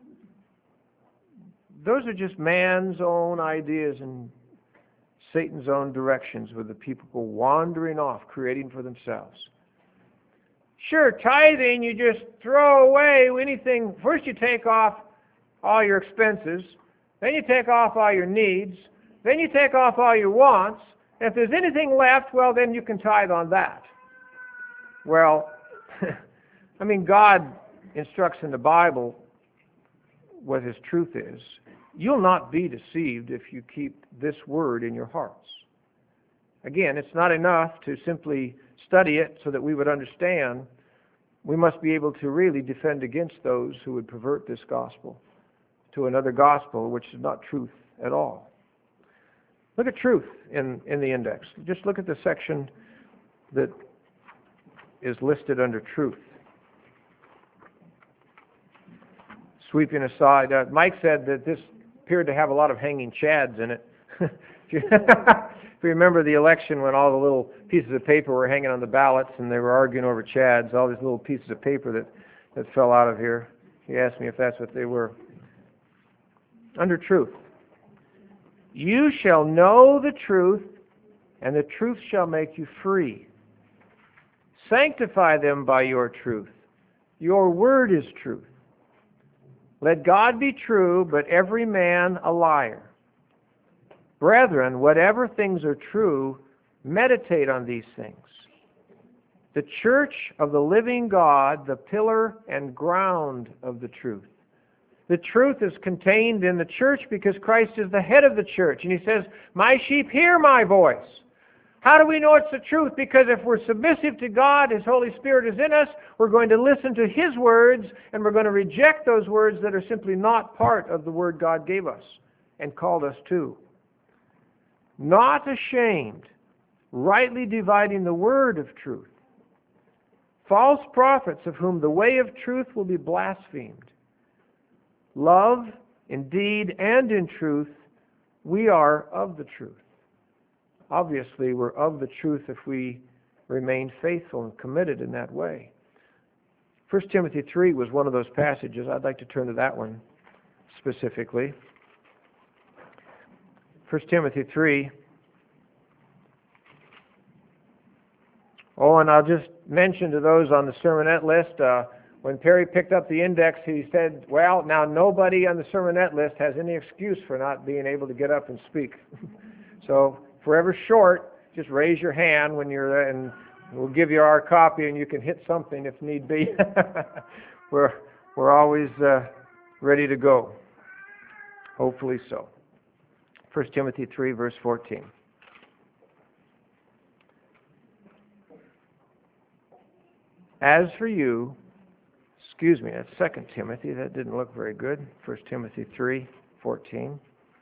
[SPEAKER 1] Those are just man's own ideas and Satan's own directions, with the people go wandering off, creating for themselves. Sure, tithing, you just throw away anything. First you take off all your expenses, then you take off all your needs, then you take off all your wants. If there's anything left, well, then you can tithe on that. Well, I mean, God instructs in the Bible what His truth is. You'll not be deceived if you keep this word in your hearts. Again, it's not enough to simply study it so that we would understand. We must be able to really defend against those who would pervert this gospel to another gospel which is not truth at all. Look at truth in the index. Just look at the section that is listed under truth. Sweeping aside, Mike said that this appeared to have a lot of hanging chads in it. If you remember the election when all the little pieces of paper were hanging on the ballots and they were arguing over chads, all these little pieces of paper that fell out of here. He asked me if that's what they were. Under truth. You shall know the truth, and the truth shall make you free. Sanctify them by your truth. Your word is truth. Let God be true, but every man a liar. Brethren, whatever things are true, meditate on these things. The church of the living God, the pillar and ground of the truth. The truth is contained in the church because Christ is the head of the church. And He says, my sheep hear my voice. How do we know it's the truth? Because if we're submissive to God, His Holy Spirit is in us, we're going to listen to His words, and we're going to reject those words that are simply not part of the word God gave us and called us to. Not ashamed, rightly dividing the word of truth. False prophets, of whom the way of truth will be blasphemed. Love, in deed and in truth, we are of the truth. Obviously, we're of the truth if we remain faithful and committed in that way. 1 Timothy 3 was one of those passages. I'd like to turn to that one specifically. 1 Timothy 3. Oh, and I'll just mention to those on the sermonette list, when Perry picked up the index, he said, well, now nobody on the sermonette list has any excuse for not being able to get up and speak. So, forever short, just raise your hand when you're there, and we'll give you our copy, and you can hit something if need be. We're always ready to go. Hopefully so. 1 Timothy 3, verse 14. As for you, that's 2 Timothy. That didn't look very good. 1 Timothy 3, 14.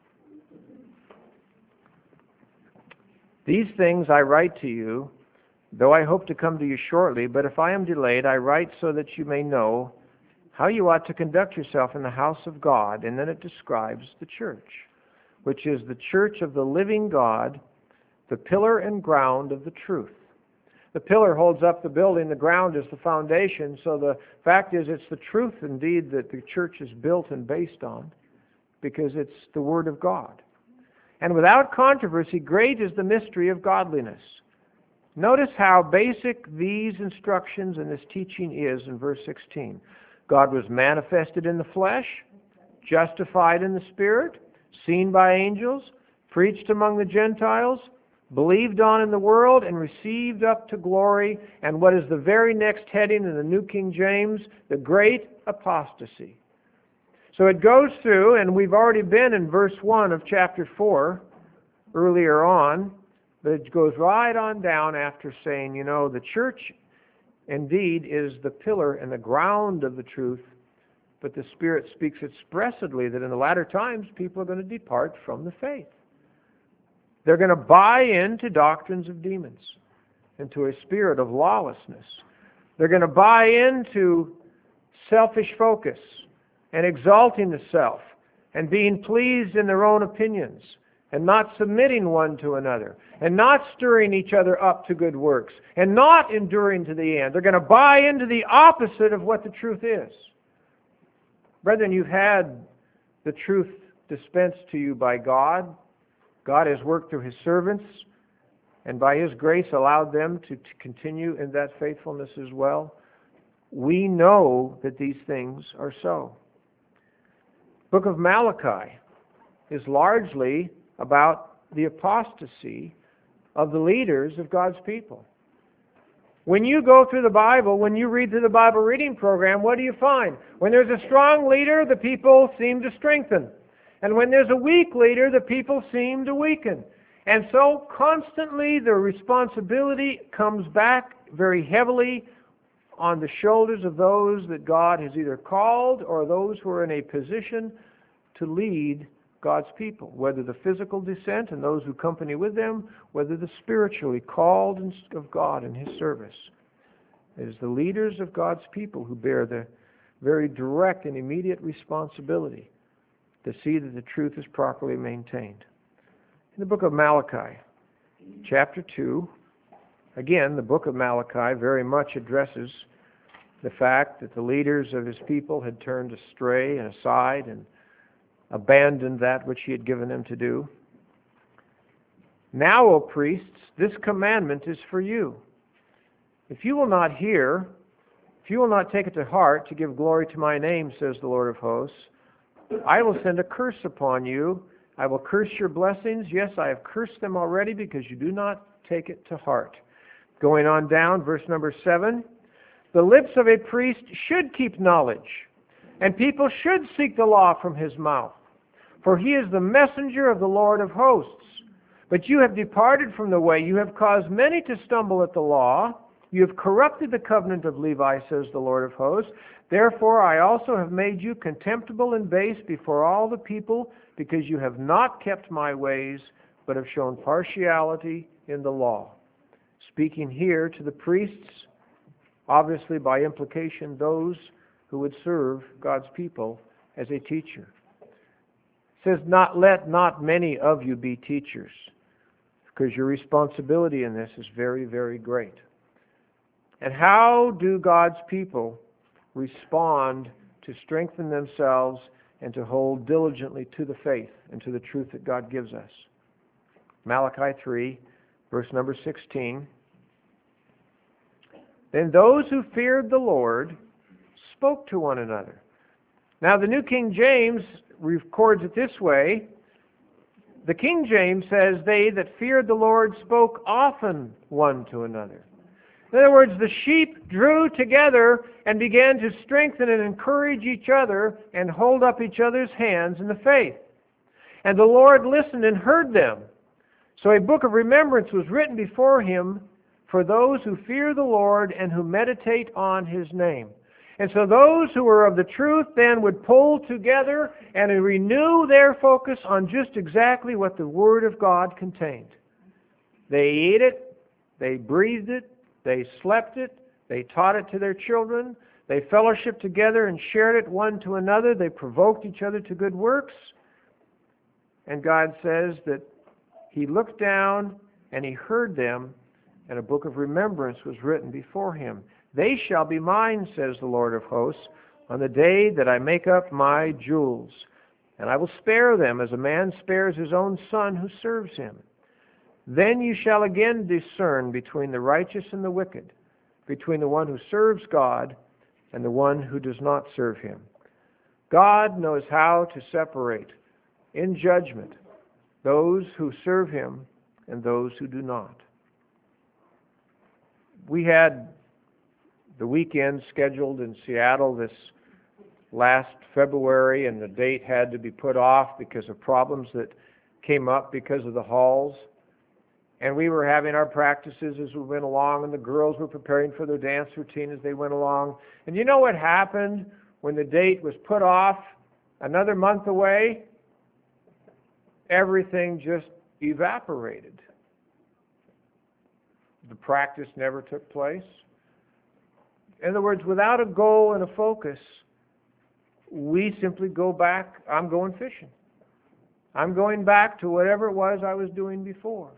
[SPEAKER 1] These things I write to you, though I hope to come to you shortly, but if I am delayed, I write so that you may know how you ought to conduct yourself in the house of God. And then it describes the church, which is the church of the living God, the pillar and ground of the truth. The pillar holds up the building, the ground is the foundation, so the fact is it's the truth indeed that the church is built and based on, because it's the Word of God. And without controversy, great is the mystery of godliness. Notice how basic these instructions and this teaching is in verse 16. God was manifested in the flesh, justified in the Spirit, seen by angels, preached among the Gentiles, believed on in the world, and received up to glory, and what is the very next heading in the New King James, the great apostasy. So it goes through, and we've already been in verse 1 of chapter 4 earlier on, but it goes right on down after saying, the church indeed is the pillar and the ground of the truth, but the Spirit speaks expressly that in the latter times people are going to depart from the faith. They're going to buy into doctrines of demons, into a spirit of lawlessness. They're going to buy into selfish focus and exalting the self and being pleased in their own opinions and not submitting one to another and not stirring each other up to good works and not enduring to the end. They're going to buy into the opposite of what the truth is. Brethren, you've had the truth dispensed to you by God. God has worked through His servants, and by His grace allowed them to continue in that faithfulness as well. We know that these things are so. The book of Malachi is largely about the apostasy of the leaders of God's people. When you go through the Bible, when you read through the Bible reading program, what do you find? When there's a strong leader, the people seem to strengthen. And when there's a weak leader, the people seem to weaken. And so constantly the responsibility comes back very heavily on the shoulders of those that God has either called or those who are in a position to lead God's people, whether the physical descent and those who company with them, whether the spiritually called of God in His service. It is the leaders of God's people who bear the very direct and immediate responsibility to see that the truth is properly maintained. In the book of Malachi, chapter 2, again, the book of Malachi very much addresses the fact that the leaders of his people had turned astray and aside and abandoned that which He had given them to do. Now, O priests, this commandment is for you. If you will not hear, if you will not take it to heart to give glory to my name, says the Lord of hosts, I will send a curse upon you. I will curse your blessings. Yes, I have cursed them already because you do not take it to heart. Going on down, verse number 7. The lips of a priest should keep knowledge, and people should seek the law from his mouth. For he is the messenger of the Lord of hosts. But you have departed from the way. You have caused many to stumble at the law. You have corrupted the covenant of Levi, says the Lord of hosts. Therefore I also have made you contemptible and base before all the people, because you have not kept my ways, but have shown partiality in the law. Speaking here to the priests, obviously by implication those who would serve God's people as a teacher. It says, let not many of you be teachers, because your responsibility in this is very, very great. And how do God's people respond to strengthen themselves and to hold diligently to the faith and to the truth that God gives us? Malachi 3, verse number 16. Then those who feared the Lord spoke to one another. Now the New King James records it this way. The King James says, they that feared the Lord spoke often one to another. In other words, the sheep drew together and began to strengthen and encourage each other and hold up each other's hands in the faith. And the Lord listened and heard them. So a book of remembrance was written before Him for those who fear the Lord and who meditate on His name. And so those who were of the truth then would pull together and renew their focus on just exactly what the Word of God contained. They ate it, they breathed it, they slept it, they taught it to their children, they fellowshiped together and shared it one to another, they provoked each other to good works. And God says that He looked down and He heard them, and a book of remembrance was written before Him. They shall be mine, says the Lord of hosts, on the day that I make up my jewels. And I will spare them as a man spares his own son who serves him. Then you shall again discern between the righteous and the wicked, between the one who serves God and the one who does not serve Him. God knows how to separate in judgment those who serve Him and those who do not. We had the weekend scheduled in Seattle this last February, and the date had to be put off because of problems that came up because of the halls. And we were having our practices as we went along, and the girls were preparing for their dance routine as they went along. And you know what happened when the date was put off another month away? Everything just evaporated. The practice never took place. In other words, without a goal and a focus, we simply go back. I'm going fishing. I'm going back to whatever it was I was doing before.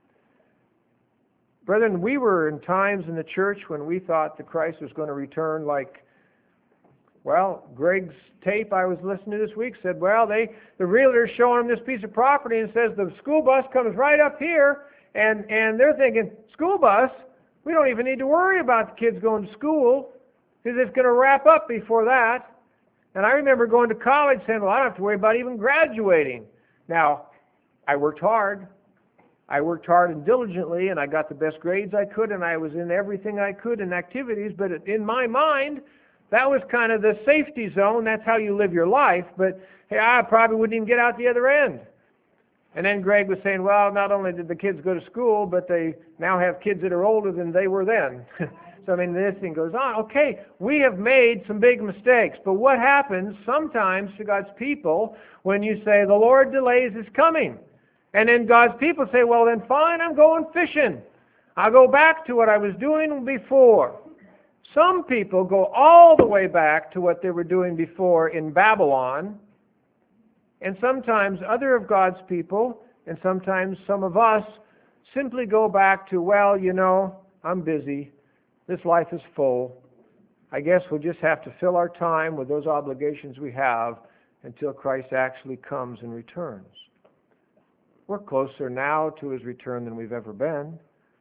[SPEAKER 1] Brethren, we were in times in the church when we thought that Christ was going to return like, well, Greg's tape I was listening to this week said, well, the realtor's showing him this piece of property and says the school bus comes right up here, and they're thinking, school bus? We don't even need to worry about the kids going to school because it's going to wrap up before that. And I remember going to college saying, well, I don't have to worry about even graduating. Now, I worked hard. I worked hard and diligently, and I got the best grades I could, and I was in everything I could in activities, but in my mind, that was kind of the safety zone. That's how you live your life, but hey, I probably wouldn't even get out the other end. And then Greg was saying, well, not only did the kids go to school, but they now have kids that are older than they were then. So, I mean, this thing goes on. Okay, we have made some big mistakes, but what happens sometimes to God's people when you say, the Lord delays His coming? And then God's people say, well, then fine, I'm going fishing. I'll go back to what I was doing before. Some people go all the way back to what they were doing before in Babylon. And sometimes other of God's people, and sometimes some of us, simply go back to, well, you know, I'm busy. This life is full. I guess we'll just have to fill our time with those obligations we have until Christ actually comes and returns. We're closer now to His return than we've ever been.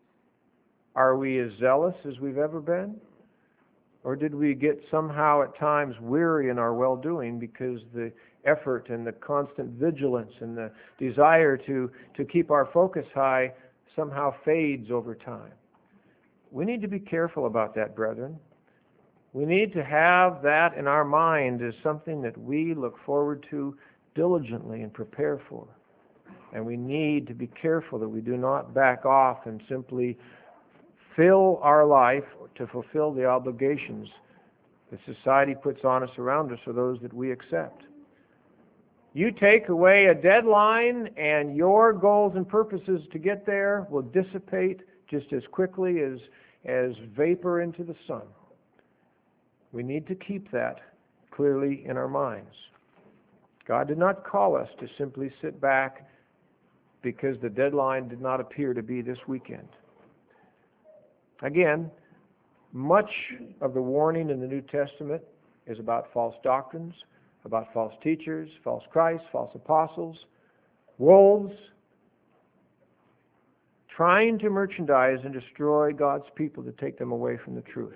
[SPEAKER 1] Are we as zealous as we've ever been? Or did we get somehow at times weary in our well-doing because the effort and the constant vigilance and the desire to keep our focus high somehow fades over time? We need to be careful about that, brethren. We need to have that in our mind as something that we look forward to diligently and prepare for. And we need to be careful that we do not back off and simply fill our life to fulfill the obligations that society puts on us around us or those that we accept. You take away a deadline and your goals and purposes to get there will dissipate just as quickly as vapor into the sun. We need to keep that clearly in our minds. God did not call us to simply sit back because the deadline did not appear to be this weekend. Again, much of the warning in the New Testament is about false doctrines, about false teachers, false Christs, false apostles, wolves, trying to merchandise and destroy God's people to take them away from the truth.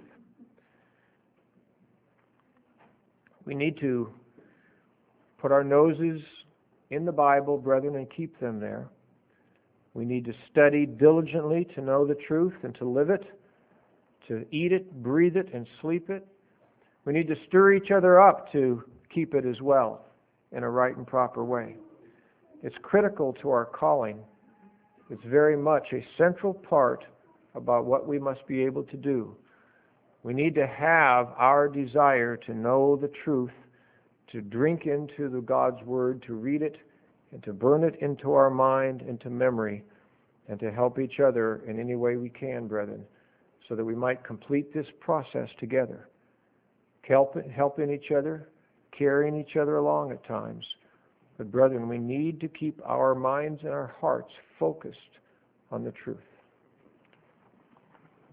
[SPEAKER 1] We need to put our noses in the Bible, brethren, and keep them there. We need to study diligently to know the truth and to live it, to eat it, breathe it, and sleep it. We need to stir each other up to keep it as well in a right and proper way. It's critical to our calling. It's very much a central part about what we must be able to do. We need to have our desire to know the truth, to drink into the God's Word, to read it, and to burn it into our mind, into memory, and to help each other in any way we can, brethren, so that we might complete this process together, helping each other, carrying each other along at times. But brethren, we need to keep our minds and our hearts focused on the truth.